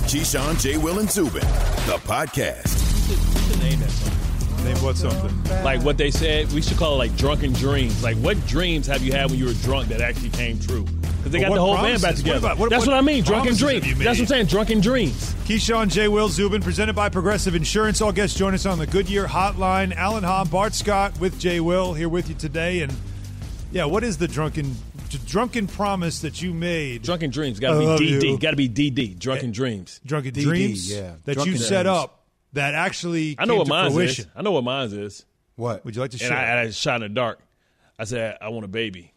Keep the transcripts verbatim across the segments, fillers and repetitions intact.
Keyshawn, J. Will, and Zubin, the podcast. You should name that something. Name what something? Like what they said, we should call it like drunken dreams. Like what dreams have you had when you were drunk that actually came true? Because they got Well, the whole promises? band back together. What about- what- That's what, what I mean, drunken promises have dreams. you made? That's what I'm saying, drunken dreams. Keyshawn, J. Will, Zubin, presented by Progressive Insurance. All guests join us on the Goodyear Hotline. Alan Hahn, Bart Scott with J. Will here with you today. And, yeah, what is the drunken drunken promise that you made? Drunken dreams. Got I to love be D D. you. Got to be D D. Drunken dreams. Drunken D D, dreams yeah. that Drunken you set dreams. up that actually I know came what to mine fruition. is. I know what mine is. What? Would you like to And share? I, and I shot in the dark. I said, I want a baby.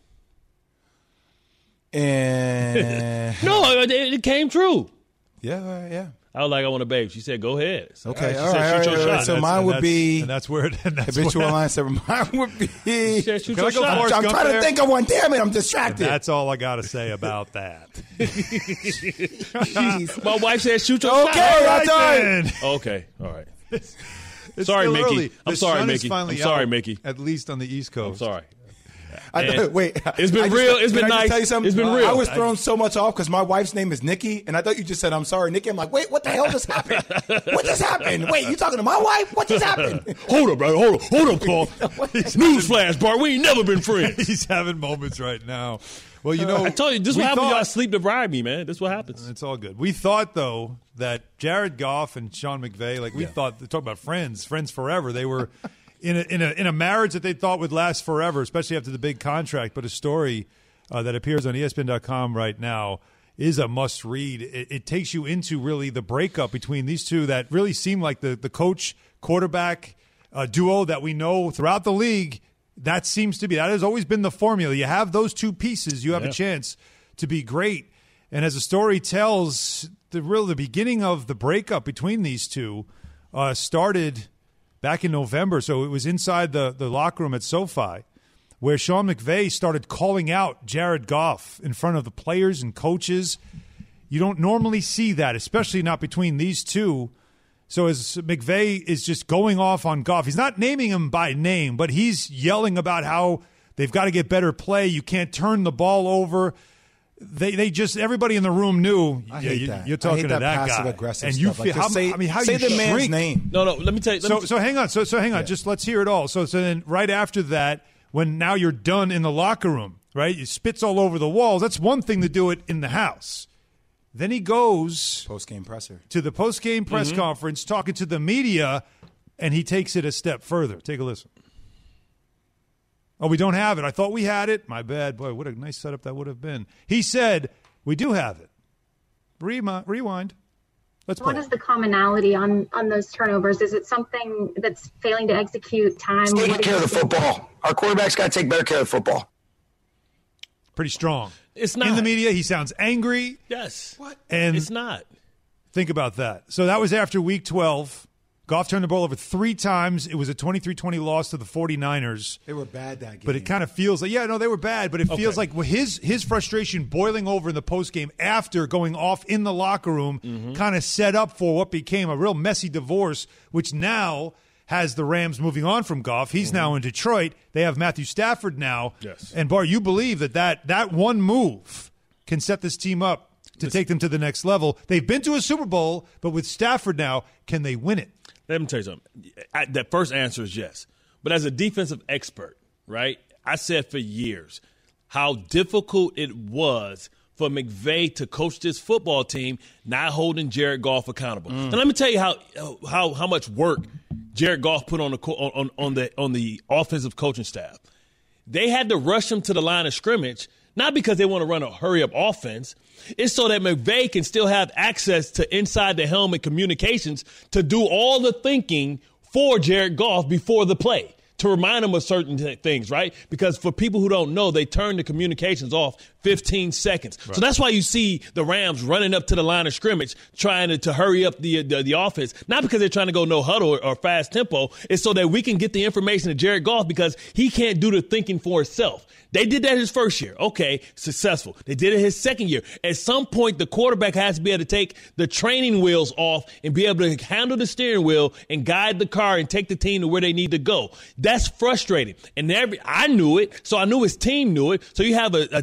And No, it, it came true. yeah, all right, yeah. I was like, I want a baby. She said, go ahead. So, Okay, She all said, right, shoot all your right, shot. so That's- mine and would that's- be and that's where. And that's habitual where, mindset. Mine would be. She said, shoot Can I your go shot. Forrest I'm Gump trying there? to think of one. Damn it, I'm and distracted. that's all I got to say about that. Jeez. My wife said, shoot your Okay, shot. that's all right. then. Okay, all right. It's Sorry, still Mickey. early. I'm The sorry, sun is Mickey. finally I'm sorry, out, Mickey. At least on the East Coast. I'm sorry. I, And wait, it's been I just- real- it's can been I just nice. Tell you something? It's been real. I was thrown so much off because my wife's name is Nikki, and I thought you just said I'm sorry, Nikki. I'm like, wait, what the hell just happened? What just happened? Wait, you talking to my wife? What just happened? Hold up, brother. Hold up. Hold up, Paul. Newsflash, Bart. We ain't never been friends. He's having moments right now. Well, you know, I told you, this is we what happens when thought- y'all sleep deprive me, man. This is what happens. It's all good. We thought, though, that Jared Goff and Sean McVay, like we Yeah. thought, talk about friends, friends forever. They were in a, in a in a marriage that they thought would last forever, especially after the big contract. But a story uh, that appears on E S P N dot com right now is a must read. It, it takes you into really the breakup between these two that really seem like the the coach quarterback uh, duo that we know throughout the league. That seems to be that has always been the formula. You have those two pieces, you have Yeah. a chance to be great. And as the story tells, the real the beginning of the breakup between these two uh, started back in November. So it was inside the, the locker room at SoFi, where Sean McVay started calling out Jared Goff in front of the players and coaches. You don't normally see that, especially not between these two. So as McVay is just going off on Goff, he's not naming him by name, but he's yelling about how they've got to get better play. You can't turn the ball over. They they just everybody in the room knew. I yeah, hate you, that. You're I talking hate to that that passive guy, aggressive and you stuff. feel Like, how, just say, I mean, how say you the man's shrink. name. No, no. Let me tell you. Let So me, so hang on. So so hang on. Yeah. Just let's hear it all. So so then right after that, when now you're done in the locker room, right? It spits all over the walls. That's one thing to do it in the house. Then he goes Post game presser. to the post game press Mm-hmm. conference, talking to the media, and he takes it a step further. Take a listen. Oh, we don't have it. I thought we had it. My bad. Boy, what a nice setup that would have been. He said, we do have it. Remi- rewind. Let's play. What is the commonality on, on those turnovers? Is it something that's failing to execute time? Taking What care of the is it? football. Our quarterback's got to take better care of the football. Pretty strong. It's not. In the media, he sounds angry. Yes. What? And It's not. think about that. So that was after week twelve. Goff turned the ball over three times. It was a twenty-three twenty loss to the 49ers. They were bad that game. But it kind of feels like, yeah, no, they were bad. But it feels Okay. like well, his his frustration boiling over in the postgame after going off in the locker room Mm-hmm. kind of set up for what became a real messy divorce, which now has the Rams moving on from Goff. He's now in Detroit. They have Matthew Stafford now. Mm-hmm. Yes. And, Bar, you believe that that, that one move can set this team up to take them to the next level. They've been to a Super Bowl, but with Stafford now, can they win it? Let me tell you something. I, that first answer is yes. But as a defensive expert, right, I said for years how difficult it was for McVay to coach this football team, not holding Jared Goff accountable. Mm. And let me tell you how how how much work Jared Goff put on the co- on, on the on the offensive coaching staff. They had to rush him to the line of scrimmage, not because they want to run a hurry-up offense. It's so that McVay can still have access to inside the helmet communications to do all the thinking for Jared Goff before the play, to remind him of certain th- things, right? Because for people who don't know, they turn the communications off fifteen seconds. Right. So that's why you see the Rams running up to the line of scrimmage, trying to, to hurry up the, the the offense, not because they're trying to go no huddle or, or fast tempo. It's so that we can get the information to Jared Goff because he can't do the thinking for himself. They did that his first year. Okay, successful. They did it his second year. At some point, the quarterback has to be able to take the training wheels off and be able to handle the steering wheel and guide the car and take the team to where they need to go. That's frustrating. And every I knew it, so I knew his team knew it. So you have a, a team that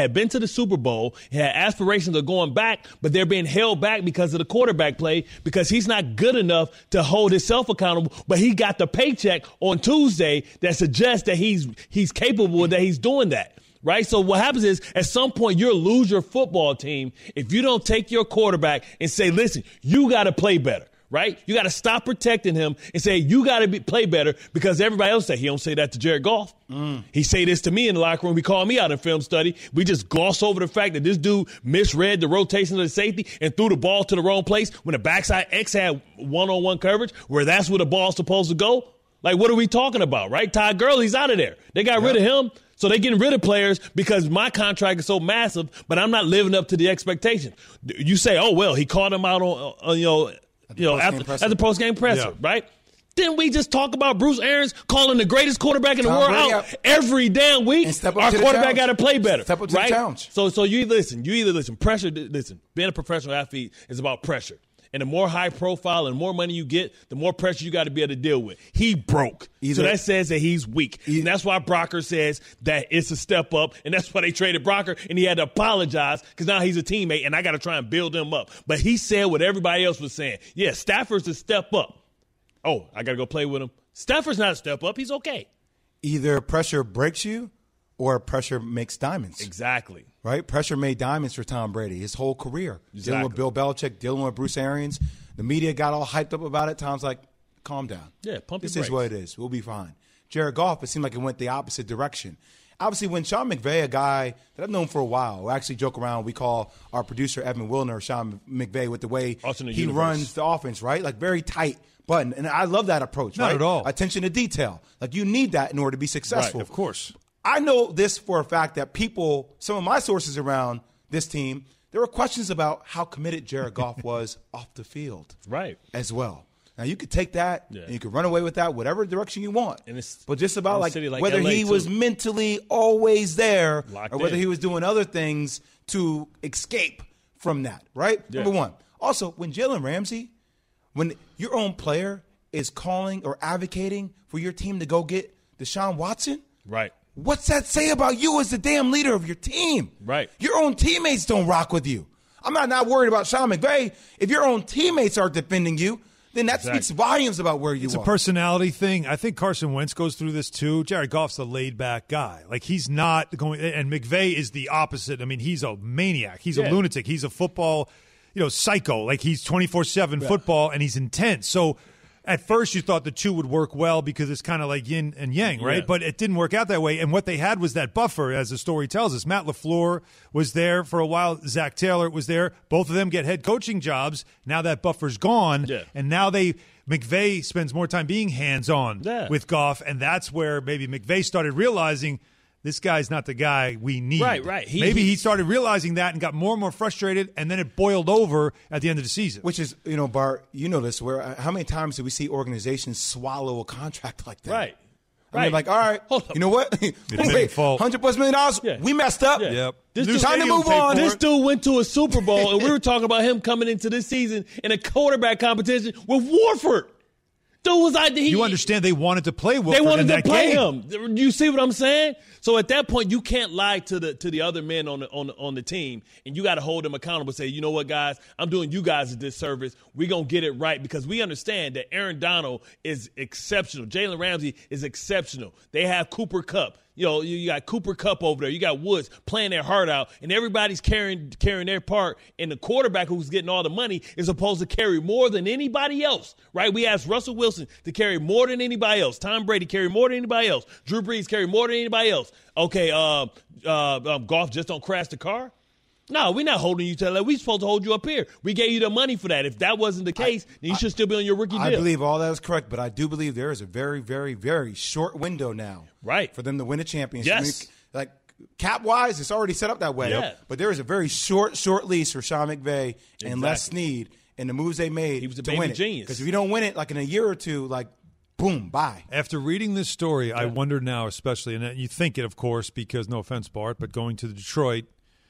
had been to the Super Bowl, had aspirations of going back, but they're being held back because of the quarterback play, because he's not good enough to hold himself accountable, but he got the paycheck on Tuesday that suggests that he's he's capable, that he's doing that. Right? So what happens is at some point you'll lose your football team if you don't take your quarterback and say, listen, you got to play better. Right? You got to stop protecting him and say, you got to play better, because everybody else say, he don't say that to Jared Goff. Mm. He say this to me in the locker room. We call me out in film study. We just gloss over the fact that this dude misread the rotation of the safety and threw the ball to the wrong place when the backside X had one-on-one coverage where that's where the ball's supposed to go. Like, what are we talking about, right? Todd Gurley's out of there. They got yep. rid of him. So they're getting rid of players because my contract is so massive, but I'm not living up to the expectations. You say, oh, well, he called him out on, on you know, you know, after, as a post-game presser, yeah. right? Didn't we just talk about Bruce Arians calling the greatest quarterback in the Tom world Brady out out. every damn week? Our quarterback got to play better, step up to right? the challenge. So, so you either listen. You either listen. Pressure. Listen. Being a professional athlete is about pressure. And the more high profile and the more money you get, the more pressure you got to be able to deal with. He broke. Either, so that says that he's weak. Either, and that's why Brocker says that it's a step up. And that's why they traded Brocker. And he had to apologize because now he's a teammate and I got to try and build him up. But he said what everybody else was saying. Yeah, Stafford's a step up. Oh, I got to go play with him. Stafford's not a step up. He's okay. Either pressure breaks you or pressure makes diamonds. Exactly. Right? Pressure made diamonds for Tom Brady his whole career. Exactly. Dealing with Bill Belichick, dealing with Bruce Arians. The media got all hyped up about it. Tom's like, calm down. Yeah, pump your This brakes. is what it is. We'll be fine. Jared Goff, it seemed like it went the opposite direction. Obviously, when Sean McVay, a guy that I've known for a while, we actually joke around, we call our producer Evan Wilner Sean McVay with the way Alternate he universe. runs the offense, right? Like very tight button. And I love that approach, Not right? at all. Attention to detail. Like you need that in order to be successful. Right, of course. I know this for a fact that people, some of my sources around this team, there were questions about how committed Jared Goff was off the field. Right. As well. Now, you could take that Yeah. and you could run away with that whatever direction you want. And it's but just about in a like, city like whether L A he too. was mentally always there Locked or whether in. he was doing other things to escape from that, right? Yeah. Number one. Also, when Jalen Ramsey, when your own player is calling or advocating for your team to go get Deshaun Watson, Right. what's that say about you as the damn leader of your team? Right. Your own teammates don't rock with you. I'm not, not worried about Sean McVay. If your own teammates are defending you, then that Exactly. speaks volumes about where you It's are. a personality thing. I think Carson Wentz goes through this too. Jared Goff's a laid-back guy. Like, he's not going – and McVay is the opposite. I mean, he's a maniac. He's Yeah. a lunatic. He's a football, you know, psycho. Like, he's twenty-four seven football, and he's intense. So – at first, you thought the two would work well because it's kind of like yin and yang, right? Yeah. But it didn't work out that way. And what they had was that buffer, as the story tells us. Matt LaFleur was there for a while. Zach Taylor was there. Both of them get head coaching jobs. Now that buffer's gone. Yeah. And now they McVay spends more time being hands-on Yeah. with Goff. And that's where maybe McVay started realizing this guy's not the guy we need. Right, right. He- maybe he- he started realizing that and got more and more frustrated, and then it boiled over at the end of the season. Which is, you know, Bart, you know this, where uh, how many times do we see organizations swallow a contract like that? Right. I mean, Right. like, all right, Hold up. you know what? admitting Wait, fault. one hundred plus million dollars, Yeah. we messed up. Yeah. Yep. This New dude- Time to stadium move paid on. for This it. dude went to a Super Bowl, and we were talking about him coming into this season in a quarterback competition with Warford. Dude was like, he, You understand they wanted to play Wilford They wanted in to that play game. him. You see what I'm saying? So at that point, you can't lie to the to the other men on the on the, on the team, and you got to hold them accountable. Say, you know what, guys, I'm doing you guys a disservice. We're gonna get it right because we understand that Aaron Donald is exceptional. Jalen Ramsey is exceptional. They have Cooper Kupp. You know, you got Cooper Kupp over there. You got Woods playing their heart out, and everybody's carrying carrying their part. And the quarterback who's getting all the money is supposed to carry more than anybody else, right? We asked Russell Wilson to carry more than anybody else. Tom Brady carry more than anybody else. Drew Brees carry more than anybody else. Okay, uh, uh, um, Goff just don't crash the car. No, we're not holding you to that. We're supposed to hold you up here. We gave you the money for that. If that wasn't the case, then you should still be on your rookie I deal. believe all that is correct, but I do believe there is a very, very, very short window now, Right. for them to win a championship. Yes. I mean, like cap wise, it's already set up that way. Yeah. But there is a very short, short lease for Sean McVay and Les Snead and the moves they made. He was a to baby win it. genius. Because if you don't win it, like in a year or two, like boom, bye. After reading this story, I wonder now, especially, and you think it, of course, because no offense, Bart, but going to Detroit,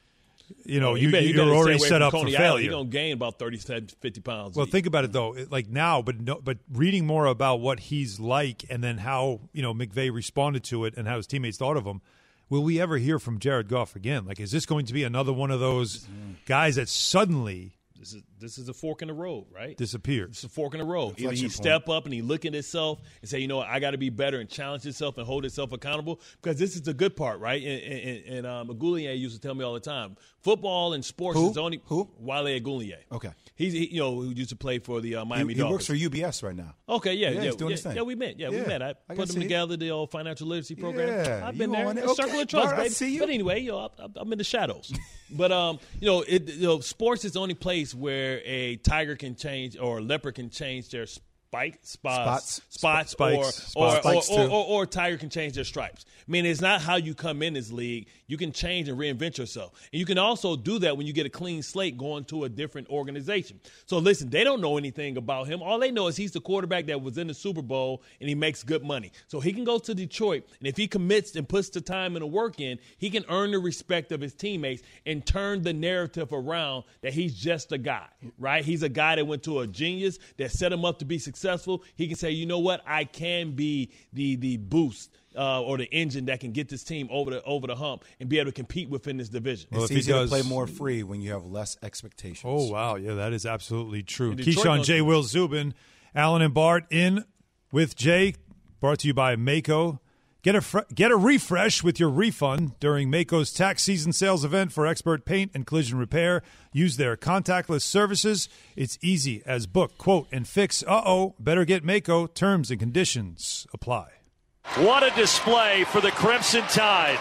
you know, Well, you, better- you're better stay already away set from up for Coney Island. failure. You're going to gain about thirty, fifty pounds. Well, think about it though, it- like now, but no, but reading more about what he's like, and then how you know McVay responded to it, and how his teammates thought of him. will we ever hear from Jared Goff again? Like, is this going to be another one of those guys that suddenly This is this is a fork in the road, right? disappears? It's a fork in the road. Either Inflection he point. step up and he look at himself and say, you know what, I got to be better and challenge himself and hold himself accountable, because this is the good part, right? And, and, and um, Agoulier used to tell me all the time, football and sports Who? is only Who? Wale Agoulier. Okay. He's he, you know who used to play for the uh, He, Miami he Dolphins. works for U B S right now. Okay, yeah, Yeah, yeah, he's doing yeah, his thing. yeah, we met. Yeah, we Yeah, met. I I can put them see. together, the old financial literacy program. Yeah, I've been you there. on it. It's Circle Okay, of Trust, Bart, I baby. see you. But anyway, you know, I'm, I'm in the shadows. But um, you know, it, you know, sports is the only place where a tiger can change or a leopard can change their spike spots, Spots. spots, Spikes. or or, Spots. or, Spikes, or, too. or or a tiger can change their stripes. I mean, it's not how you come in this league. You can change and reinvent yourself, and you can also do that when you get a clean slate going to a different organization. So listen, they don't know anything about him. All they know is he's the quarterback that was in the Super Bowl and he makes good money. So he can go to Detroit, and if he commits and puts the time and the work in, he can earn the respect of his teammates and turn the narrative around that he's just a guy, right? He's a guy that went to a genius that set him up to be successful. He can say, you know what, I can be the the boost uh, or the engine that can get this team over the over the hump and be able to compete within this division. Well, It's if he easier does- to play more free when you have less expectations. Oh, wow. Yeah, that is absolutely true. And Detroit Keyshawn knows- J. Will Zubin, Alan and Bart in with Jay, brought to you by Mako. Get a fr- get a refresh with your refund during Mako's tax season sales event for expert paint and collision repair. Use their contactless services. It's easy as book, quote, and fix. Uh-oh, better get Mako. Terms and conditions apply. What a display for the Crimson Tide.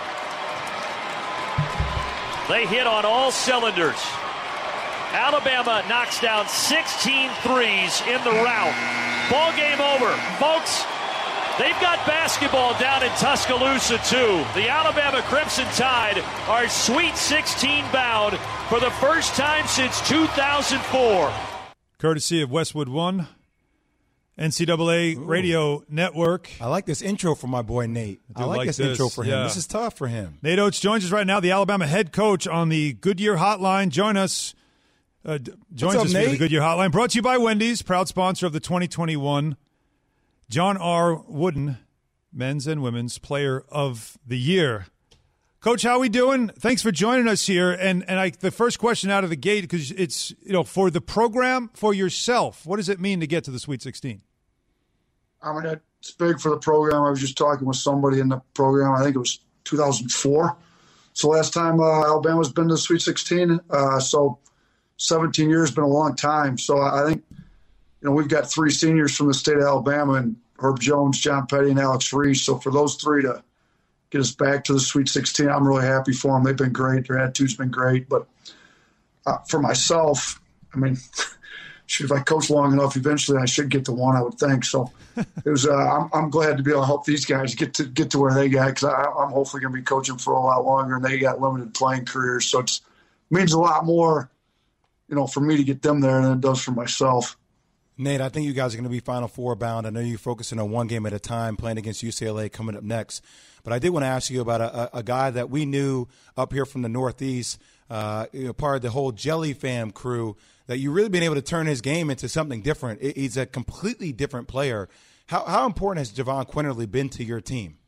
They hit on all cylinders. Alabama knocks down sixteen threes in the rout. Ball game over. Folks, they've got basketball down in Tuscaloosa, too. The Alabama Crimson Tide are Sweet sixteen bound for the first time since two thousand four. Courtesy of Westwood One, N C double A Ooh. Radio Network. I like this intro for my boy Nate. I, do like, like this, this, intro for him. yeah. This is tough for him. Nate Oates joins us right now, the Alabama head coach on the Goodyear Hotline. Join us. Uh, d- joins up, us via the Nate? Goodyear Hotline. Brought to you by Wendy's, proud sponsor of the twenty twenty-one John R. Wooden Men's and Women's Player of the Year. Coach, how we doing? Thanks for joining us here. And and I, the first question out of the gate, because it's, you know, for the program, for yourself, what does it mean to get to the Sweet sixteen? I mean, it's big for the program. I was just talking with somebody in the program. I think it was two thousand four. So last time uh, Alabama's been to the Sweet sixteen. Uh, so seventeen years has been a long time. So I think, you know, we've got three seniors from the state of Alabama, and Herb Jones, John Petty, and Alex Reese. So for those three to get us back to the Sweet sixteen, I'm really happy for them. They've been great. Their attitude's been great. But uh, for myself, I mean, shoot, if I coach long enough, eventually I should get to one, I would think. So it was. Uh, I'm, I'm glad to be able to help these guys get to get to where they got, because I'm hopefully going to be coaching for a lot longer, and they got limited playing careers. So it's, it means a lot more, you know, for me to get them there than it does for myself. Nate, I think you guys are going to be Final Four bound. I know you're focusing on one game at a time, playing against U C L A coming up next. But I did want to ask you about a, a, a guy that we knew up here from the Northeast, uh, you know, part of the whole Jelly Fam crew, that you've really been able to turn his game into something different. He's a completely different player. How, how important has Javon Quinterly been to your team?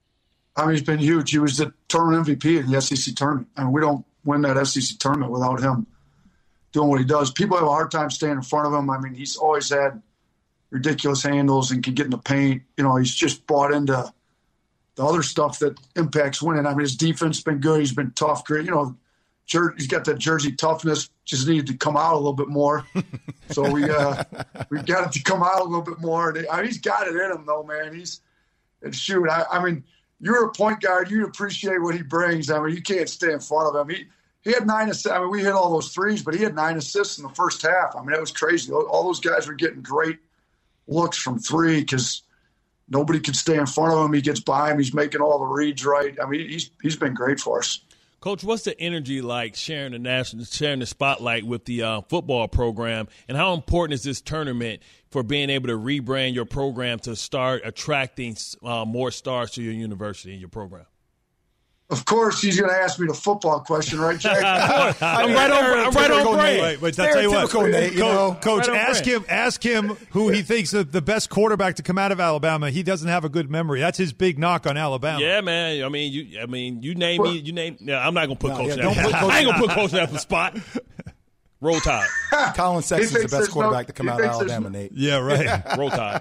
I mean, he's been huge. He was the tournament M V P in the S E C tournament. I mean, we don't win that S E C tournament without him doing what he does. People have a hard time staying in front of him. I mean, he's always had ridiculous handles and can get in the paint. You know, he's just bought into the other stuff that impacts winning. I mean, his defense has been good. He's been tough. Great. You know, jer- he's got that Jersey toughness. Just needed to come out a little bit more. So we uh, we got it to come out a little bit more. I mean, he's got it in him, though, man. He's and shoot. I, I mean, you're a point guard. You appreciate what he brings. I mean, you can't stay in front of him. He he had nine assists. I mean, we hit all those threes, but he had nine assists in the first half. I mean, that was crazy. All those guys were getting great looks from three because nobody could stay in front of him. He gets by him. He's making all the reads right. I mean, he's he's been great for us. Coach, what's the energy like sharing the national, sharing the spotlight with the uh, football program, and how important is this tournament for being able to rebrand your program to start attracting uh, more stars to your university and your program? Of course, he's going to ask me the football question, right, Jay? I'm right on, I'm right on brand. Wait, wait, I'll tell you what, Nate, you know? Coach, Right on ask brand. him, ask him who he thinks the, the best quarterback to come out of Alabama. He doesn't have a good memory. That's his big knock on Alabama. Yeah, man. I mean, you. I mean, you name me. You name. No, I'm not gonna put No, Coach. yeah, Knapp. don't put Coach I ain't gonna put Coach Knapp on the spot. Roll Tide. Colin Sexton's the thinks best there's quarterback no- to come he out of thinks there's Alabama, no- Nate. Yeah, right. Roll Tide.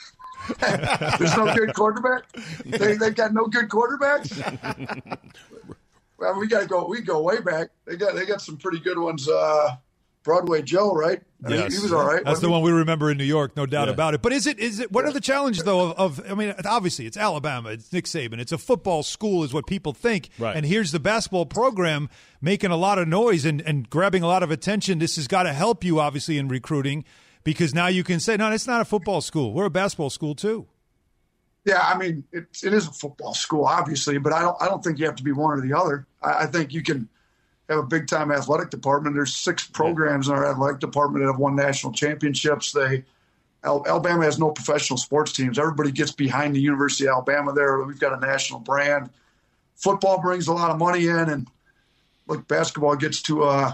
There's no good quarterback. They they got no good quarterbacks. Well, we got to go. We go way back. They got they got some pretty good ones. Uh, Broadway Joe, right? I mean, Yes. he was all right. That's the one we remember in New York, no doubt Yeah. about it. But is it is it what are the challenges though of, of I mean, obviously it's Alabama, it's Nick Saban, it's a football school is what people think. Right. And here's the basketball program making a lot of noise and, and grabbing a lot of attention. This has got to help you obviously in recruiting because now you can say, no, it's not a football school. We're a basketball school too. Yeah, I mean, it, it is a football school, obviously, but I don't I don't think you have to be one or the other. I, I think you can have a big-time athletic department. There's six programs in our athletic department that have won national championships. They Al, Alabama has no professional sports teams. Everybody gets behind the University of Alabama there. We've got a national brand. Football brings a lot of money in, and look, basketball gets to uh,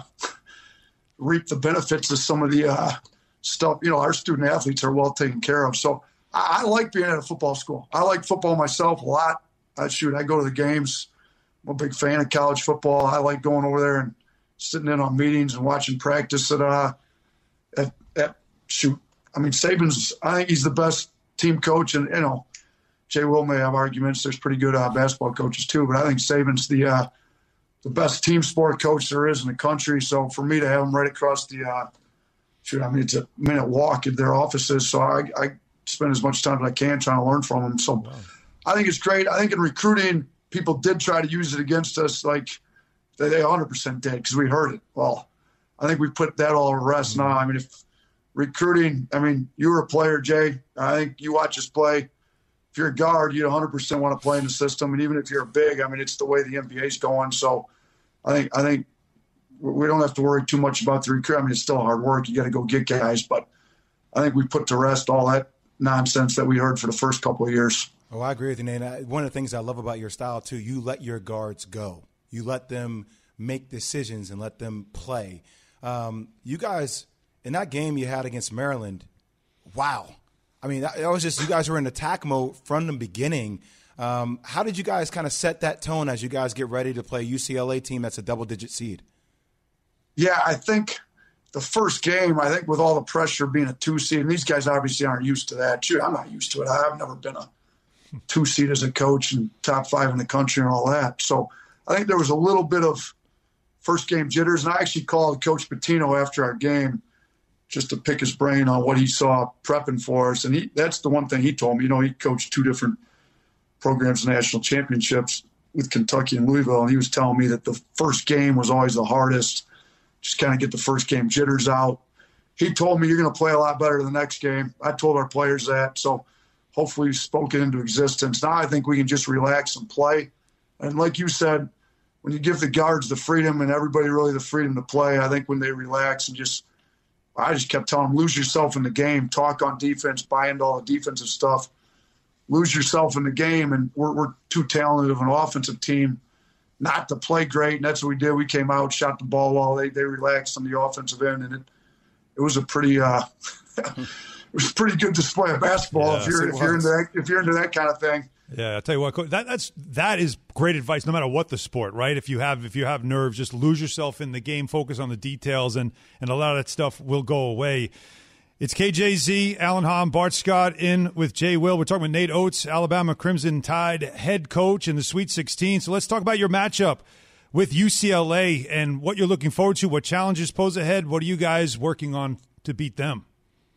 reap the benefits of some of the uh, stuff. You know, our student athletes are well taken care of. So I, I like being at a football school. I like football myself a lot. I shoot. I go to the games. I'm a big fan of college football. I like going over there and sitting in on meetings and watching practice at, uh, at, at shoot. I mean, Saban's, I think he's the best team coach. And, you know, Jay Will may have arguments. There's pretty good uh, basketball coaches too, but I think Saban's the uh, the best team sport coach there is in the country. So for me to have him right across the, uh, shoot, I mean, it's a minute walk at their offices. So I, I spend as much time as I can trying to learn from them. So wow. I think it's great. I think in recruiting, people did try to use it against us, like they, they one hundred percent did because we heard it. Well, I think we put that all to rest now. I mean, if recruiting, I mean, you were a player, Jay. I think you watch us play. If you're a guard, you one hundred percent want to play in the system. And even if you're big, I mean, it's the way the N B A is going. So I think I think we don't have to worry too much about the recruit. I mean, it's still hard work. You got to go get guys. But I think we put to rest all that nonsense that we heard for the first couple of years. Oh, I agree with you, Nate. One of the things I love about your style, too, you let your guards go. You let them make decisions and let them play. Um, you guys, in that game you had against Maryland, wow. I mean, that, that was just you guys were in attack mode from the beginning. Um, how did you guys kind of set that tone as you guys get ready to play a U C L A team that's a double-digit seed? Yeah, I think the first game, I think with all the pressure being a two seed, and these guys obviously aren't used to that. Shoot, I'm not used to it. I've never been a two seed as a coach and top five in the country and all that. So I think there was a little bit of first game jitters. And I actually called Coach Pitino after our game just to pick his brain on what he saw prepping for us. And he, that's the one thing he told me. You know, he coached two different programs, national championships with Kentucky and Louisville. And he was telling me that the first game was always the hardest. Just kind of get the first game jitters out. He told me you're going to play a lot better the next game. I told our players that. So hopefully we've spoken into existence. Now I think we can just relax and play. And like you said, when you give the guards the freedom and everybody really the freedom to play, I think when they relax and just – I just kept telling them, lose yourself in the game, talk on defense, buy into all the defensive stuff, lose yourself in the game. And we're, we're too talented of an offensive team not to play great. And that's what we did. We came out, shot the ball well. They, they relaxed on the offensive end, and it, it was a pretty uh, – it was a pretty good display of basketball yes, if you're if you're into that if you're into that kind of thing. Yeah, I'll tell you what, Coach, that that's that is great advice no matter what the sport, right? If you have if you have nerves, just lose yourself in the game, focus on the details, and and a lot of that stuff will go away. It's K J Z, Alan Hahn, Bart Scott in with Jay Will. We're talking with Nate Oates, Alabama Crimson Tide head coach in the Sweet sixteen. So let's talk about your matchup with U C L A and what you're looking forward to, what challenges pose ahead. What are you guys working on to beat them?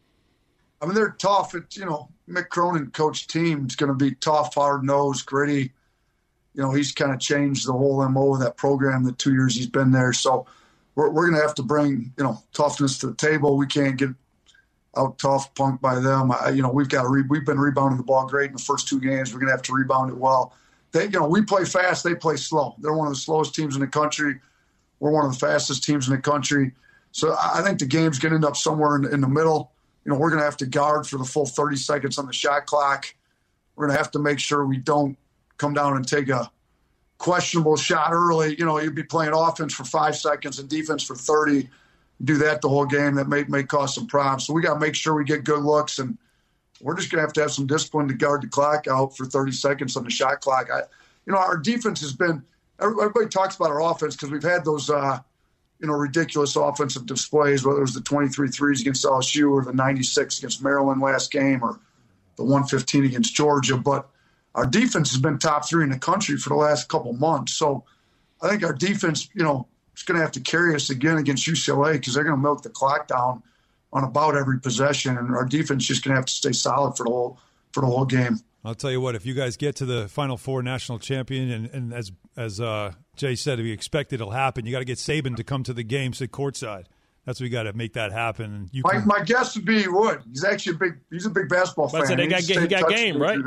I mean, they're tough. It's, you know, Mick Cronin coach team is going to be tough, hard-nosed, gritty. You know, he's kind of changed the whole M O of that program the two years he's been there. So we're, we're going to have to bring, you know, toughness to the table. We can't get out tough, punked by them. I, you know, we've got to re- we've been rebounding the ball great in the first two games. We're going to have to rebound it well. They, you know, we play fast. They play slow. They're one of the slowest teams in the country. We're one of the fastest teams in the country. So I think the game's going to end up somewhere in, in the middle. You know, we're going to have to guard for the full thirty seconds on the shot clock. We're going to have to make sure we don't come down and take a questionable shot early, you know, you'd be playing offense for five seconds and defense for thirty. Do that the whole game. That may may cause some problems. So we got to make sure we get good looks, and we're just going to have to have some discipline to guard the clock out for thirty seconds on the shot clock. I, you know, our defense has been – everybody talks about our offense because we've had those, uh, you know, ridiculous offensive displays, whether it was the twenty-three threes against L S U or the ninety-six against Maryland last game or the one fifteen against Georgia. But our defense has been top three in the country for the last couple months. So I think our defense, you know, is going to have to carry us again against U C L A because they're going to milk the clock down on about every possession, and our defense is just going to have to stay solid for the whole for the whole game. I'll tell you what, if you guys get to the Final Four national champion, and, and as as uh, Jay said, if you expect it'll happen, you got to get Saban to come to the game, sit courtside. That's what you got to make that happen. You my, can, my guess would be he would. He's actually a big. He's a big basketball fan. But so they got, he got game, right?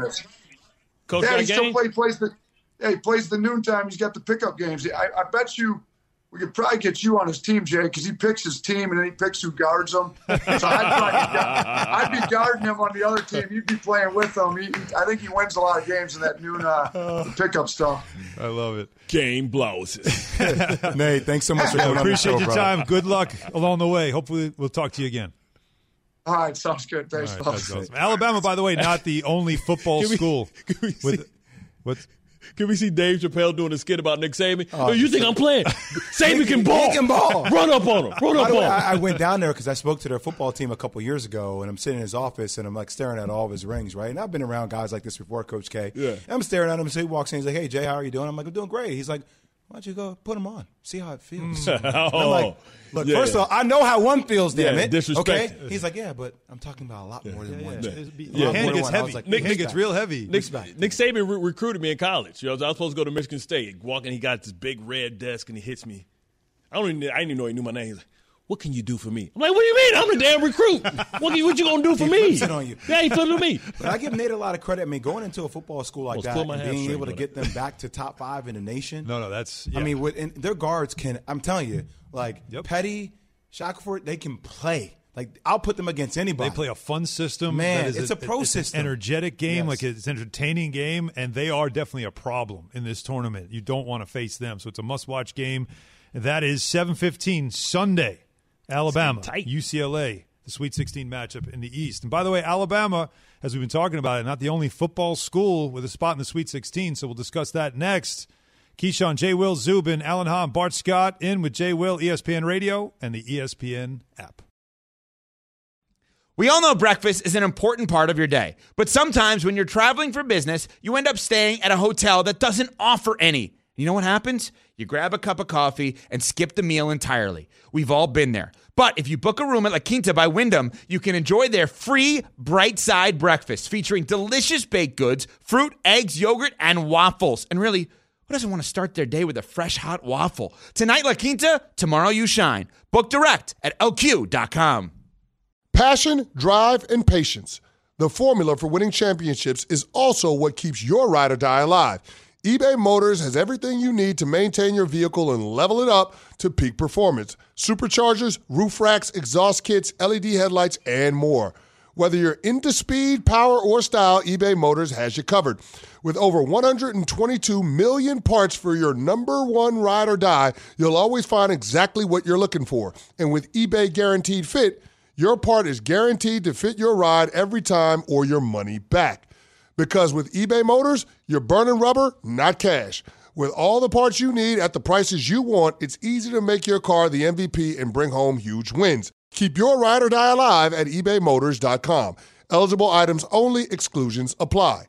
Coach yeah, got he game? still play, plays the. Yeah, he plays the noontime. He's got the pickup games. I, I bet you. We could probably get you on his team, Jay, because he picks his team and then he picks who guards them. So I'd, probably, I'd be guarding him on the other team. You'd be playing with him. He, I think he wins a lot of games in that noon uh, pickup stuff. I love it. Game blows. Nate, thanks so much for coming on the Appreciate show, your brother. time. Good luck along the way. Hopefully we'll talk to you again. All right, sounds good. Thanks, All right, fellas. that's awesome. Alabama, by the way, not the only football Can we- school. can we with see- what's Can we see Dave Chappelle doing a skit about Nick Saban? Oh, Yo, you think I'm playing? Saban can ball. He can ball. Run up on him. Run By up the way, on him. I, I went down there because I spoke to their football team a couple years ago, and I'm sitting in his office, and I'm like staring at all of his rings, right? And I've been around guys like this before, Coach K. Yeah. And I'm staring at him, so he walks in, he's like, "Hey, Jay, how are you doing?" I'm like, "I'm doing great." He's like, "Why don't you go put him on, see how it feels?" oh, And I'm like, "Look, yeah. first of all, I know how one feels, damn Yeah, it." disrespect. Okay? He's like, "Yeah, but I'm talking about a lot more than one." yeah, Jay." yeah. Yeah. Your hand More than gets one. I heavy. was like, Nick "Respect." gets real heavy. Nick, Nick Saban re- recruited me in college. You know, I was supposed to go to Michigan State. Walking, he got this big red desk, and he hits me. I don't even. I didn't even know he knew my name. He's like, "What can you do for me?" I'm like, "What do you mean? I'm the damn recruit. What, you- what you gonna do for He me?" flips it on you. Yeah, he flipped it me. But I give Nate a lot of credit. I mean, going into a football school like Almost that pulled my and being hamstring, able to but- get them back to top five in the nation. No, no, that's. I yeah. mean, with, and their guards can. I'm telling you, like Yep. Petty, Shackelford, they can play. Like I'll put them against anybody. They play a fun system. Man, that is it's a pro it's an system. energetic game, Yes. like it's an entertaining game, and they are definitely a problem in this tournament. You don't want to face them, so it's a must-watch game. That is seven fifteen Sunday, Alabama, Tight. U C L A, the Sweet sixteen matchup in the East. And by the way, Alabama, as we've been talking about it, not the only football school with a spot in the Sweet sixteen, so we'll discuss that next. Keyshawn, J. Will, Zubin, Alan Hahn, Bart Scott, in with J. Will, E S P N Radio, and the E S P N app. We all know breakfast is an important part of your day, but sometimes when you're traveling for business, you end up staying at a hotel that doesn't offer any. You know what happens? You grab a cup of coffee and skip the meal entirely. We've all been there. But if you book a room at La Quinta by Wyndham, you can enjoy their free Bright Side breakfast featuring delicious baked goods, fruit, eggs, yogurt, and waffles. And really, who doesn't want to start their day with a fresh hot waffle? Tonight, La Quinta, tomorrow you shine. Book direct at L Q dot com. Passion, drive, and patience. The formula for winning championships is also what keeps your ride or die alive. eBay Motors has everything you need to maintain your vehicle and level it up to peak performance. Superchargers, roof racks, exhaust kits, L E D headlights, and more. Whether you're into speed, power, or style, eBay Motors has you covered. With over one hundred twenty-two million parts for your number one ride or die, you'll always find exactly what you're looking for. And with eBay Guaranteed Fit, your part is guaranteed to fit your ride every time or your money back. Because with eBay Motors, you're burning rubber, not cash. With all the parts you need at the prices you want, it's easy to make your car the M V P and bring home huge wins. Keep your ride or die alive at ebay motors dot com. Eligible items only. Exclusions apply.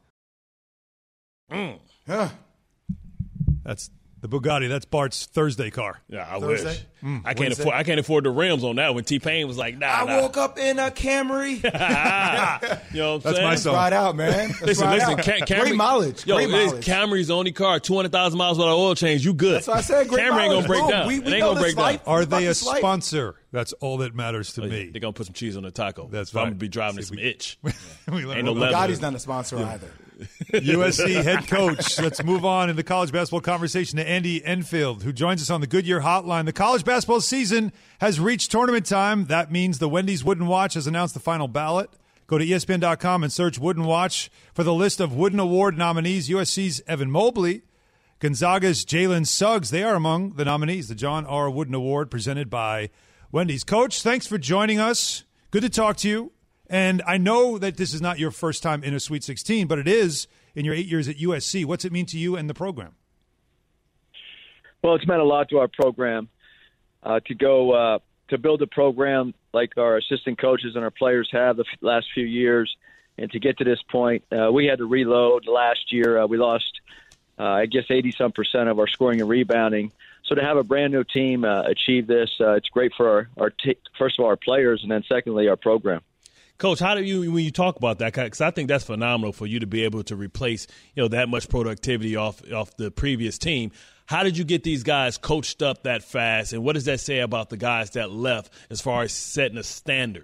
Mm. Yeah. That's the Bugatti. That's Bart's Thursday car. Yeah, I Thursday? wish. Mm, I can't Wednesday? afford. I can't afford the rims on that. When T Pain was like, "Nah, I nah." woke up in a Camry. You know what I'm That's saying? my song. Ride out, man. Let's Listen, ride listen. out. Cam- Camry, Great mileage. Yo, Great it is mileage. Camry's only car. Two hundred thousand miles without oil change. You good? That's why I said great Camry ain't mileage. gonna break Boom. down. We- it we ain't know gonna this break life. down. Are About they a this life. sponsor? That's all that matters to They're me. gonna put some cheese on the taco. That's so I'm right. gonna be driving See, some we- itch. We learned Ain't no about leather. Bugatti's not a sponsor either. U S C head coach. Let's move on in the college basketball conversation to Andy Enfield, who joins us on the Goodyear Hotline. The college basketball season has reached tournament time. That means the Wendy's Wooden Watch has announced the final ballot. Go to E S P N dot com and search Wooden Watch for the list of Wooden Award nominees. U S C's Evan Mobley Gonzaga's Jalen Suggs. They are among the nominees, the John R. Wooden Award presented by Wendy's. Coach, thanks for joining us. Good to talk to you. And I know that this is not your first time in a Sweet sixteen, but it is in your eight years at U S C. What's it mean to you and the program? Well, it's meant a lot to our program uh, to go uh, to build a program like our assistant coaches and our players have the last few years, and to get to this point. Uh, we had to reload last year. Uh, we lost, uh, I guess, eighty-some percent of our scoring and rebounding. So to have a brand-new team uh, achieve this, uh, it's great for our, our t- first of all, our players, and then secondly, our program. Coach, how do you, when you talk about that, because I think that's phenomenal for you to be able to replace, you know, that much productivity off off the previous team. How did you get these guys coached up that fast, and what does that say about the guys that left as far as setting a standard?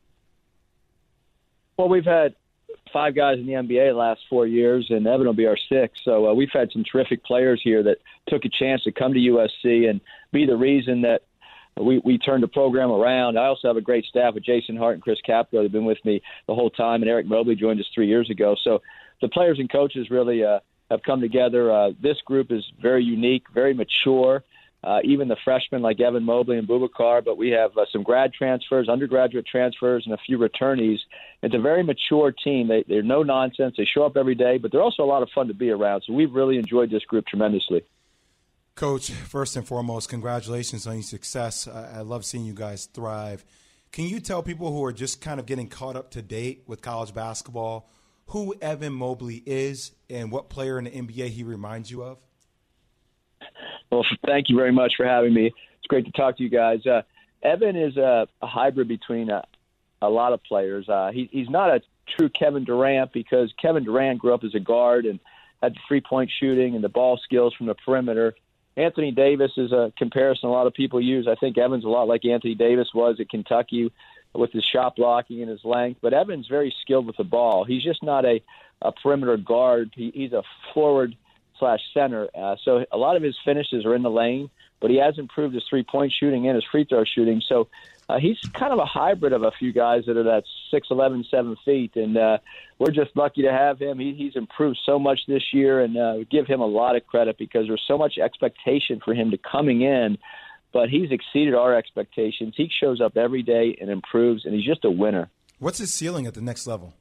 Well, we've had five guys in the N B A the last four years, and Evan will be our sixth. So uh, we've had some terrific players here that took a chance to come to U S C and be the reason that we, we turned the program around. I also have a great staff with Jason Hart and Chris Capco. They've been with me the whole time, and Eric Mobley joined us three years ago. So the players and coaches really uh, have come together. Uh, this group is very unique, very mature. Uh, even the freshmen like Evan Mobley and Boubacar, but we have uh, some grad transfers, undergraduate transfers, and a few returnees. It's a very mature team. They, they're no nonsense. They show up every day, but they're also a lot of fun to be around. So we've really enjoyed this group tremendously. Coach, first and foremost, congratulations on your success. I, I love seeing you guys thrive. Can you tell people who are just kind of getting caught up to date with college basketball who Evan Mobley is and what player in the N B A he reminds you of? Well, thank you very much for having me. It's great to talk to you guys. Uh, Evan is a, a hybrid between a, a lot of players. Uh, he, he's not a true Kevin Durant because Kevin Durant grew up as a guard and had the three-point shooting and the ball skills from the perimeter. Anthony Davis is a comparison a lot of people use. I think Evan's a lot like Anthony Davis was at Kentucky with his shot blocking and his length. But Evan's very skilled with the ball. He's just not a, a perimeter guard. He, he's a forward slash center. Uh, so a lot of his finishes are in the lane, but he has improved his three-point shooting and his free throw shooting. So uh, he's kind of a hybrid of a few guys that are that six eleven, seven feet, and uh, we're just lucky to have him. He, he's improved so much this year, and uh, we give him a lot of credit because there's so much expectation for him to coming in, but he's exceeded our expectations. He shows up every day and improves, and he's just a winner. What's his ceiling at the next level?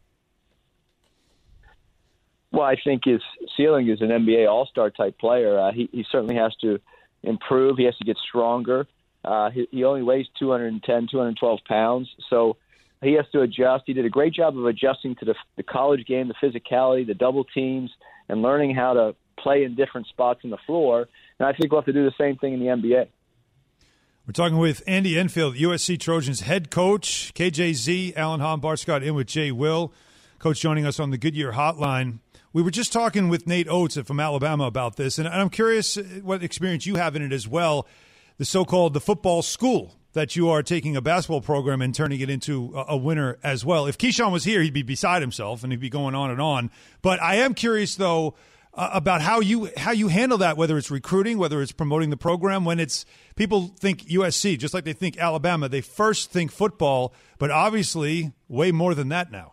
Well, I think his ceiling is an N B A All-Star type player. Uh, he, he certainly has to improve. He has to get stronger. Uh, he, he only weighs two ten, two twelve pounds, so he has to adjust. He did a great job of adjusting to the, the college game, the physicality, the double teams, and learning how to play in different spots on the floor. And I think we'll have to do the same thing in the N B A. We're talking with Andy Enfield, U S C Trojans head coach, K J Z, Alan Hahn, Bart Scott, in with Jay Will. Coach joining us on the Goodyear Hotline. We were just talking with Nate Oates from Alabama about this, and I'm curious what experience you have in it as well, the so-called the football school, that you are taking a basketball program and turning it into a, a winner as well. If Keyshawn was here, he'd be beside himself, and he'd be going on and on. But I am curious, though, uh, about how you how you handle that, whether it's recruiting, whether it's promoting the program, when it's people think U S C, just like they think Alabama, they first think football, but obviously way more than that now.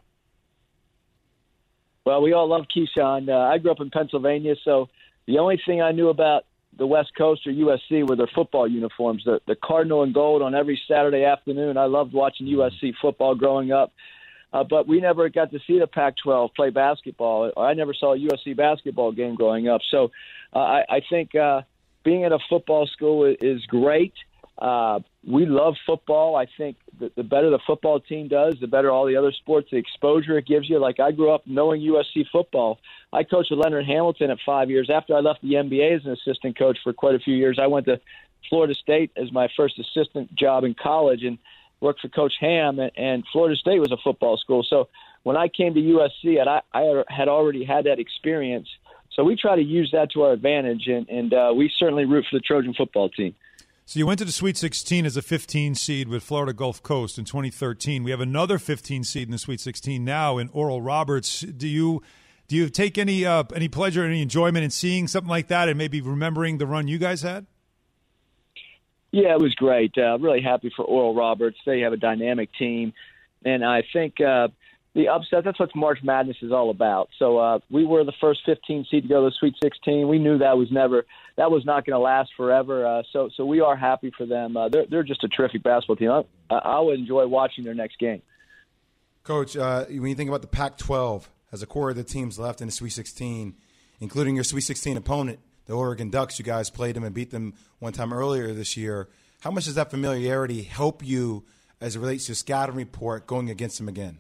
Well, we all love Keyshawn. Uh, I grew up in Pennsylvania, so the only thing I knew about the West Coast or U S C were their football uniforms, the, the cardinal and gold on every Saturday afternoon. I loved watching U S C football growing up, uh, but we never got to see the Pac twelve play basketball. I never saw a U S C basketball game growing up. So uh, I, I think uh, being at a football school is, is great. Uh, we love football. I think the, the better the football team does, the better all the other sports, the exposure it gives you. Like I grew up knowing U S C football. I coached with Leonard Hamilton at five years. After I left the N B A as an assistant coach for quite a few years, I went to Florida State as my first assistant job in college and worked for Coach Ham, and, and Florida State was a football school. So when I came to U S C, and I, I had already had that experience. So we try to use that to our advantage, and, and uh, we certainly root for the Trojan football team. So you went to the Sweet sixteen as a fifteen seed with Florida Gulf Coast in twenty thirteen. We have another fifteen seed in the Sweet sixteen now in Oral Roberts. Do you do you take any uh, any pleasure, any enjoyment in seeing something like that, and maybe remembering the run you guys had? Yeah, it was great. Uh, really happy for Oral Roberts. They have a dynamic team, and I think uh, the upset. That's what March Madness is all about. So uh, we were the first fifteen seed to go to the Sweet sixteen. We knew that was never that was not going to last forever. Uh, so so we are happy for them. Uh, they're they're just a terrific basketball team. I, I would enjoy watching their next game. Coach, uh, when you think about the Pac twelve, as a core of the teams left in the Sweet sixteen, including your Sweet sixteen opponent, the Oregon Ducks, you guys played them and beat them one time earlier this year. How much does that familiarity help you as it relates to scouting report going against them again?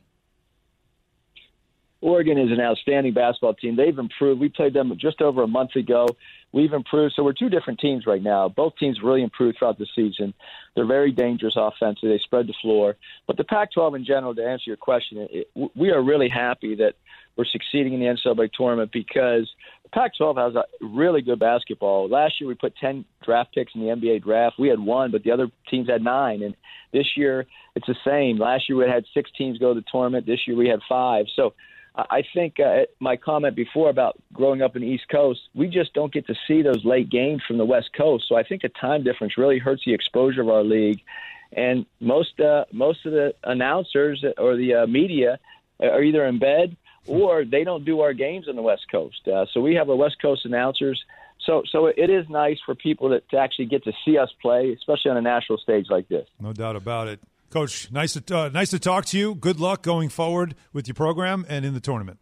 Oregon is an outstanding basketball team. They've improved. We played them just over a month ago. We've improved. So we're two different teams right now. Both teams really improved throughout the season. They're very dangerous offensively. They spread the floor. But the Pac twelve in general, to answer your question, it, we are really happy that we're succeeding in the N C double A tournament because the Pac twelve has a really good basketball. Last year we put ten draft picks in the N B A draft. We had one, but the other teams had nine. And this year it's the same. Last year we had six teams go to the tournament. This year we had five. So I think uh, my comment before about growing up in the East Coast, we just don't get to see those late games from the West Coast. So I think the time difference really hurts the exposure of our league. And most uh, most of the announcers or the uh, media are either in bed or they don't do our games on the West Coast. Uh, so we have our West Coast announcers. So so it is nice for people to, to actually get to see us play, especially on a national stage like this. No doubt about it. Coach, nice to, uh, nice to talk to you. Good luck going forward with your program and in the tournament.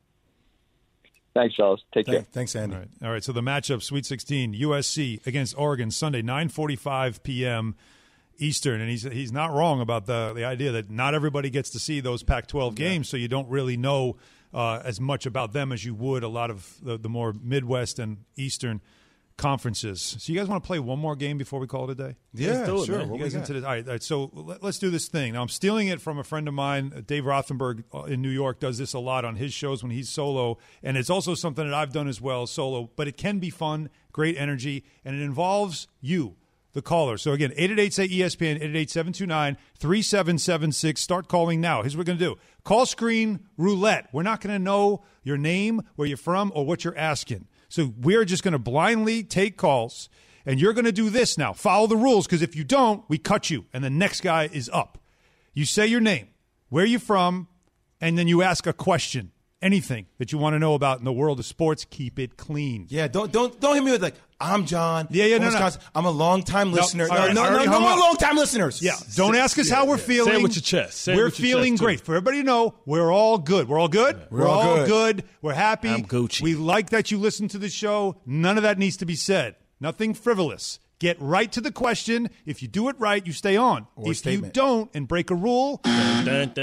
Thanks, Charles. Take care. Thanks, Andy. All right. All right, so the matchup, Sweet sixteen, U S C against Oregon, Sunday, nine forty-five p.m. Eastern. And he's he's not wrong about the, the idea that not everybody gets to see those Pac twelve yeah. games, so you don't really know uh, as much about them as you would a lot of the, the more Midwest and Eastern conferences. So you guys want to play one more game before we call it a day? Yeah, it, sure. You guys into this? All right, all right, so let, let's do this thing. Now, I'm stealing it from a friend of mine, Dave Rothenberg in New York, does this a lot on his shows when he's solo, and it's also something that I've done as well, solo, but it can be fun, great energy, and it involves you, the caller. So, again, eight eight eight, say E S P N, eight eight eight, seven two nine, three seven seven six. Start calling now. Here's what we're going to do. Call screen roulette. We're not going to know your name, where you're from, or what you're asking. So we're just going to blindly take calls, and you're going to do this now. Follow the rules, because if you don't, we cut you, and the next guy is up. You say your name, where you're from, and then you ask a question, anything that you want to know about in the world of sports. Keep it clean. Yeah, don't don't don't hit me with like, I'm John. Yeah, yeah, no, no. I'm a long-time No, listener. all right, no, I no, already no, hung no up. more long-time listeners. Yeah, don't ask us how we're feeling. Say it with your chest. Say it we're with your feeling chest, too. great. For everybody to know, we're all good. We're all good. We're We're, all all good. good. We're happy. I'm Gucci. We like that you listen to the show. None of that needs to be said. Nothing frivolous. Get right to the question. If you do it right, you stay on. Or if statement. you don't and break a rule, out.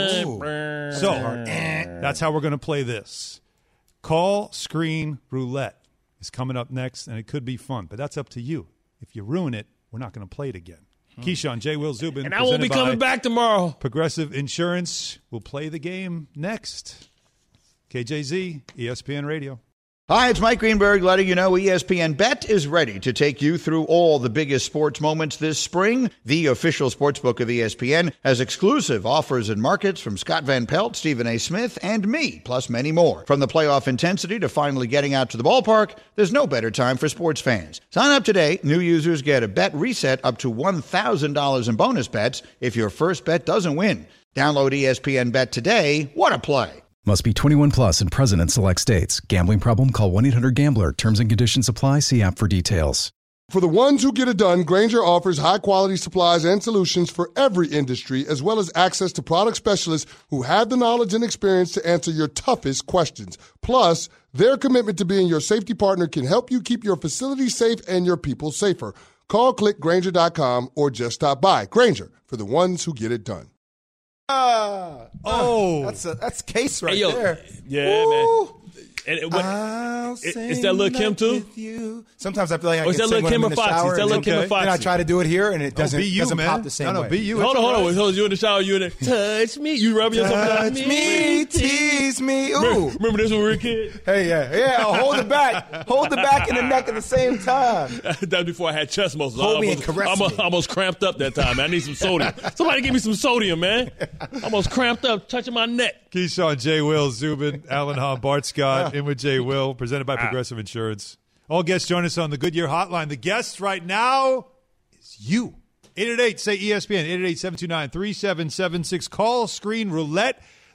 So that's how we're going to play this. Call screen roulette is coming up next, and it could be fun, but that's up to you. If you ruin it, we're not going to play it again. Hmm. Keyshawn, J. Will Zubin. And I won't be coming back tomorrow. Progressive Insurance will play the game next. K J Z, E S P N Radio. Hi, it's Mike Greenberg letting you know E S P N Bet is ready to take you through all the biggest sports moments this spring. The official sportsbook of E S P N has exclusive offers and markets from Scott Van Pelt, Stephen A. Smith, and me, plus many more. From the playoff intensity to finally getting out to the ballpark, there's no better time for sports fans. Sign up today. New users get a bet reset up to one thousand dollars in bonus bets if your first bet doesn't win. Download E S P N Bet today. What a play. Must be twenty-one plus and present in select states. Gambling problem? Call one eight hundred gambler. Terms and conditions apply. See app for details. For the ones who get it done, Grainger offers high-quality supplies and solutions for every industry, as well as access to product specialists who have the knowledge and experience to answer your toughest questions. Plus, their commitment to being your safety partner can help you keep your facility safe and your people safer. Call click Grainger dot com or just stop by. Grainger, for the ones who get it done. Uh, oh, that's a that's case right hey, yo, there. Yeah, Woo. man. And it, what, I'll is, sing is that Lil' Kim too? with you. Sometimes I feel like I Or is can that sing Lil' when Kim I'm or in the Foxy? shower. Is that and Lil' Kim then- or Foxy? Then I try to do it here, and it doesn't, be you, doesn't man. pop the same No, no, way. be you. Hold on, hold on. Right. So you in the shower, you in there. Touch me. You rubbing yourself down. Touch me, tease me. Ooh. Remember, remember this when we were a kid? Hey, yeah, yeah. Hold the back, hold the back and the neck at the same time. That was before I had chest muscles. Hold I me almost, and caress I almost, me. almost cramped up that time. Man. I need some sodium. Somebody give me some sodium, man. Almost cramped up, touching my neck. Keyshawn, J. Will, Zubin, Alan Hahn, Bart Scott, in with J. Will, presented by Progressive Insurance. All guests join us on the Goodyear Hotline. The guest right now is you. eight eight eight, say E S P N, eight eight eight, seven two nine, three seven seven six. Call screen roulette.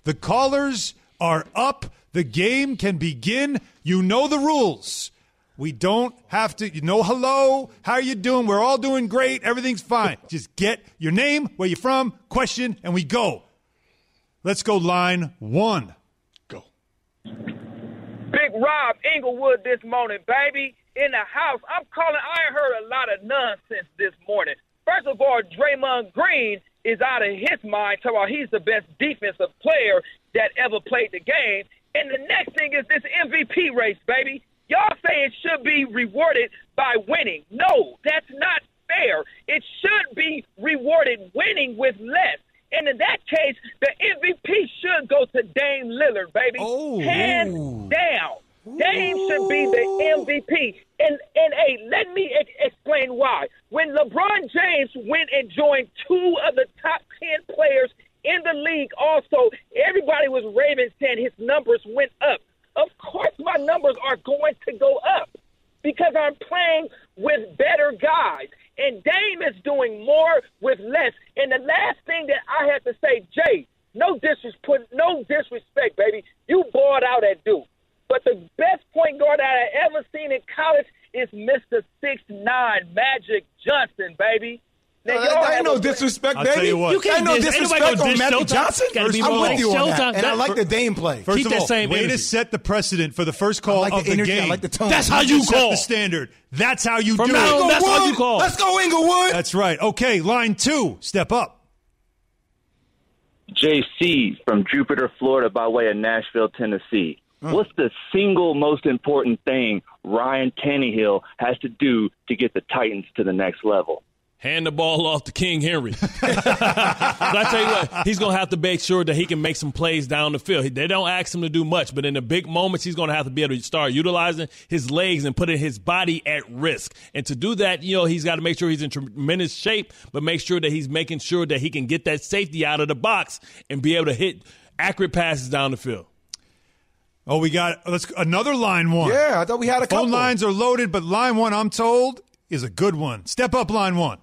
The callers are up. The game can begin. You know the rules. We don't have to, you know, hello, how you doing? We're all doing great. Everything's fine. Just get your name, where you're from, question, and we go. Let's go line one. Go. Big Rob Inglewood this morning, baby. In the house. I'm calling. I heard a lot of nonsense this morning. First of all, Draymond Green is out of his mind, talking about he's the best defensive player that ever played the game. And the next thing is this M V P race, baby. Y'all say it should be rewarded by winning. No, that's not fair. It should be rewarded winning with less. And in that case, the M V P should go to Dame Lillard, baby. Oh, Hands ooh. down. Dame should be the M V P. And, and hey, let me ex- explain why. When LeBron James went and joined two of the top ten players in the league also, everybody was raving saying his numbers went up. Of course my numbers are going to go up because I'm playing with better guys. And Dame is doing more with less. And the last thing that I have to say, Jay, no disrespect, no disrespect, baby. You balled out at Duke. But the best point guard that I ever seen in college is Mister six nine Magic Johnson, baby. Now, No, that ain't no disrespect, I'll baby. tell you what. You can't no disrespect on Magic Johnson. First I'm of all, with you on that, Showtime, and I that- like the Dame play. First Keep of that all, same way energy. to set the precedent for the first call I like of the the, energy. I game. like the tone. That's how you set call. the standard. That's how you From do now it. on, that's how you call. Let's go, Inglewood. That's right. Okay, line two. Step up. J C from Jupiter, Florida, by way of Nashville, Tennessee. What's the single most important thing Ryan Tannehill has to do to get the Titans to the next level? Hand the ball off to King Henry. But I tell you what, he's going to have to make sure that he can make some plays down the field. They don't ask him to do much, but in the big moments, he's going to have to be able to start utilizing his legs and putting his body at risk. And to do that, you know, he's got to make sure he's in tremendous shape, but make sure that he's making sure that he can get that safety out of the box and be able to hit accurate passes down the field. Oh, we got let's another line one. Yeah, I thought we had a couple. Phone lines are loaded, but line one, I'm told, is a good one. Step up, line one.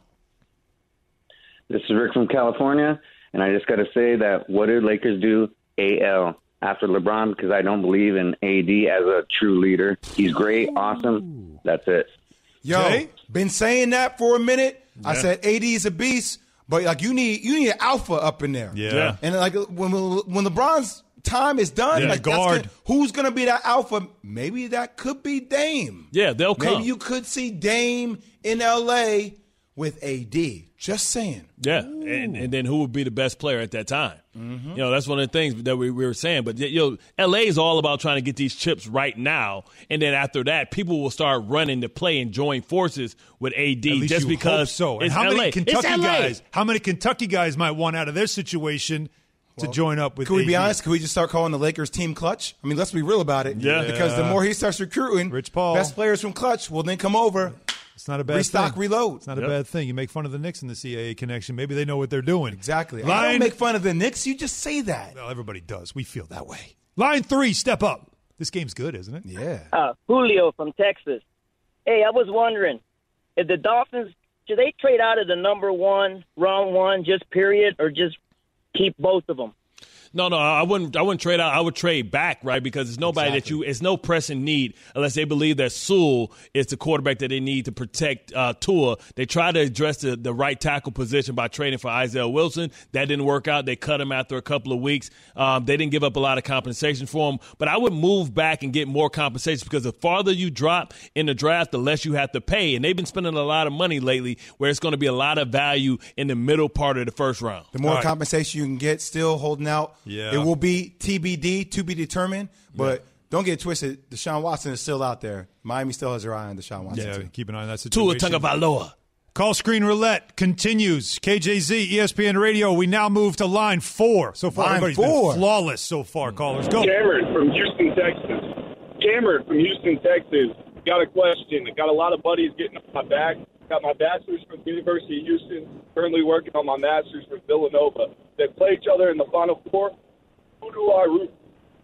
This is Rick from California, and I just got to say that what did Lakers do? A L after LeBron, because I don't believe in A D as a true leader. He's great, awesome. That's it. Yo, Jay? been saying that for a minute. I Yeah. said A D is a beast, but like you need you need an alpha up in there. Yeah. Yeah. And like when when LeBron's time is done, Yeah, like guard. That's gonna, who's going to be that alpha? Maybe that could be Dame. Yeah, they'll come. Maybe you could see Dame in L A with A D. Just saying. Yeah, and, and then who would be the best player at that time? Mm-hmm. You know, that's one of the things that we, we were saying. But, you know, L A is all about trying to get these chips right now. And then after that, people will start running to play and join forces with A D At least just you because hope so. And it's how L A. many Kentucky It's L A. guys? How many Kentucky guys might want out of their situation to Well, join up with? Could we A D? be honest? Could we just start calling the Lakers Team Clutch? I mean, let's be real about it. Yeah. Because the more he starts recruiting, Rich Paul. best players from Clutch will then come over. It's not a bad Restock, thing. reload. It's not a Yep. bad thing. You make fun of the Knicks in the C A A connection. Maybe they know what they're doing. Exactly. I Line, don't make fun of the Knicks. You just say that. well, everybody does. We feel that way. Line three, step up. This game's good, isn't it? Yeah. Uh, Julio from Texas. Hey, I was wondering, if the Dolphins, should they trade out of the number one, round one, just period, or just keep both of them? No, no, I wouldn't. I wouldn't trade out. I would trade back, right? Because it's nobody Exactly. that you. It's no pressing need unless they believe that Sewell is the quarterback that they need to protect uh, Tua. They try to address the, the right tackle position by trading for Isaiah Wilson. That didn't work out. They cut him after a couple of weeks. Um, they didn't give up a lot of compensation for him. But I would move back and get more compensation because the farther you drop in the draft, the less you have to pay. And they've been spending a lot of money lately, where it's going to be a lot of value in the middle part of the first round. The more All right. compensation you can get, still holding out. Yeah. It will be T B D, to be determined. But don't get it twisted. Deshaun Watson is still out there. Miami still has their eye on Deshaun Watson. Yeah, too. keep an eye on that Tua situation. Tagovailoa. Call screen roulette continues. K J Z, E S P N Radio. We now move to line four. So far, Line everybody's four. been flawless so far. Callers, go. Cameron from Houston, Texas. Cameron from Houston, Texas. Got a question. I got a lot of buddies getting on my back. Got my bachelor's from the University of Houston. Currently working on my master's from Villanova. They play each other in the Final Four. Who do I root?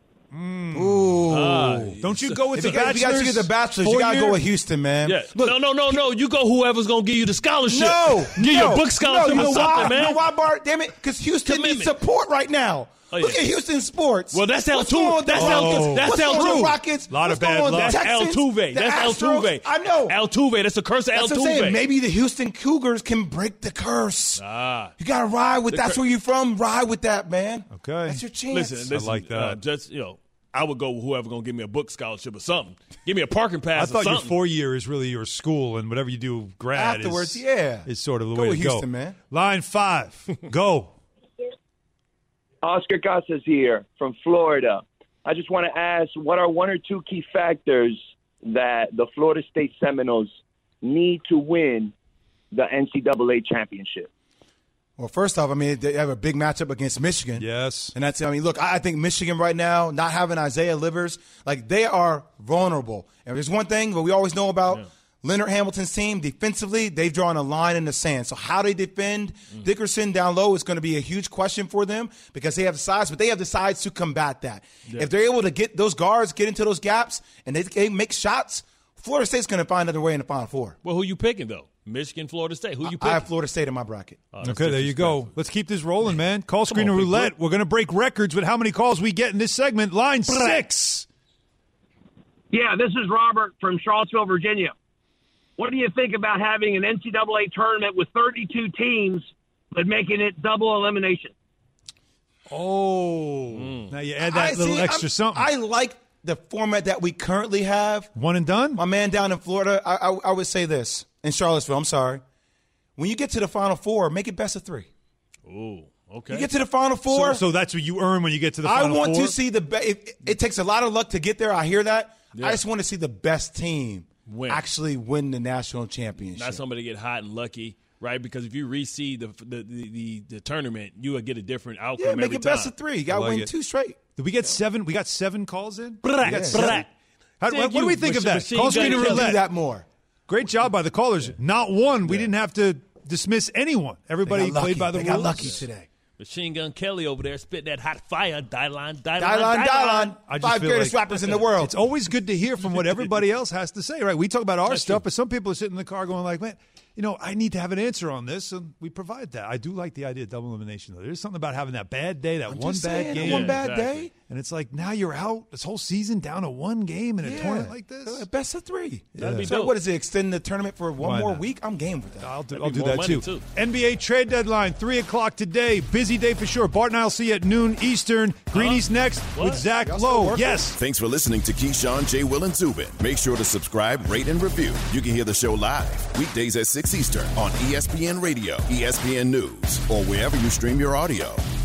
Ooh. Ah, Don't you go with If the you got, if you got to bachelor's? get the bachelor's, you Four got to go year? with Houston, man. Yeah. Look, no, no, no, no. You go whoever's going to give you the scholarship. No, Give no, you a book scholarship no, you or know something, why? man. You know why, Bart? Damn it, because Houston needs Commitment. support right now. Oh, yeah. Look at Houston sports. Well, that's What's Altuve. going on That's with the Altuve. Rockets? That's What's going on with Altuve. the Rockets? A lot of What's bad going on with luck. the That's Texans? Altuve. The That's Astros? Altuve. I know. Altuve. That's the curse of That's Altuve. what I'm saying. Maybe the Houston Cougars can break the curse. Ah. You got to ride with The That's cur- where you from. Ride with that, man. Okay. That's your chance. Listen, listen. I like that. Uh, just, you know, I would go with whoever going to give me a book scholarship or something. Give me a parking I pass or thought your something. four year is really your school, and whatever you do grad Afterwards, is, yeah. is sort of the Go way with to Houston, go. man. Line five, go. Oscar Casas here from Florida. I just want to ask, what are one or two key factors that the Florida State Seminoles need to win the N C double A championship? Well, first off, I mean, they have a big matchup against Michigan. Yes. And that's, I mean, look, I think Michigan right now, not having Isaiah Livers, like, they are vulnerable. And there's one thing that we always know about yeah. Leonard Hamilton's team, defensively, they've drawn a line in the sand. So how they defend mm. Dickerson down low is going to be a huge question for them because they have the size, but they have the size to combat that. Yeah. If they're able to get those guards, get into those gaps, and they, they make shots, Florida State's going to find another way in the Final Four. Well, who you picking, though? Michigan, Florida State. Who you picking? I have Florida State in my bracket. Oh, okay, there you go. Let's keep this rolling, man. Call screen and roulette. We're going to break records with how many calls we get in this segment. Line six. Yeah, this is Robert from Charlottesville, Virginia. What do you think about having an N C double A tournament with thirty-two teams, but making it double elimination? Oh, mm. Now you add that I, little see, extra I'm, something. I like the format that we currently have. One and done? My man down in Florida, I, I, I would say this. In Charlottesville, I'm sorry. When you get to the Final Four, make it best of three. Ooh, okay. You get to the Final Four. So, so that's what you earn when you get to the Final Four? I want Four? to see the best. It, it takes a lot of luck to get there. I hear that. Yeah. I just want to see the best team win. actually win the national championship. Not somebody get hot and lucky, right? Because if you reseed the the, the, the, the tournament, you will get a different outcome yeah, make every it best time. of three. You got to like win it. two straight. Did we get seven? We got seven calls in? Brat, got brat. How, what, what do we think Mach- of that? Machine Call screen and roulette. Do that more. Great job by the callers. Not one. We yeah. didn't have to dismiss anyone. Everybody played by the they rules. Got lucky today. Machine Gun Kelly over there spitting that hot fire. Dylon, Dylon, Dylon, Dylon. I just Five feel greatest like rappers in the world. It's always good to hear from what everybody else has to say, right? We talk about our That's stuff, true. but some people are sitting in the car going like, man, you know, I need to have an answer on this, and we provide that. I do like the idea of double elimination, though. There's something about having that bad day, that I'm one just bad saying, game. One bad exactly. day. And it's like, now you're out this whole season down to one game in a yeah. tournament like this. Best of three. That'd be so dope. what is it, extend the tournament for one Why more not? week? I'm game with that. I'll do, That'd I'll be do more that money, too. too. N B A trade deadline, three o'clock today. Busy day for sure. Bart and I will see you at noon Eastern. Greenie's next What? with Zach Y'all still Lowe. working? Yes. Thanks for listening to Keyshawn, J. Will, and Zubin. Make sure to subscribe, rate, and review. You can hear the show live weekdays at six Eastern on E S P N Radio, E S P N News, or wherever you stream your audio.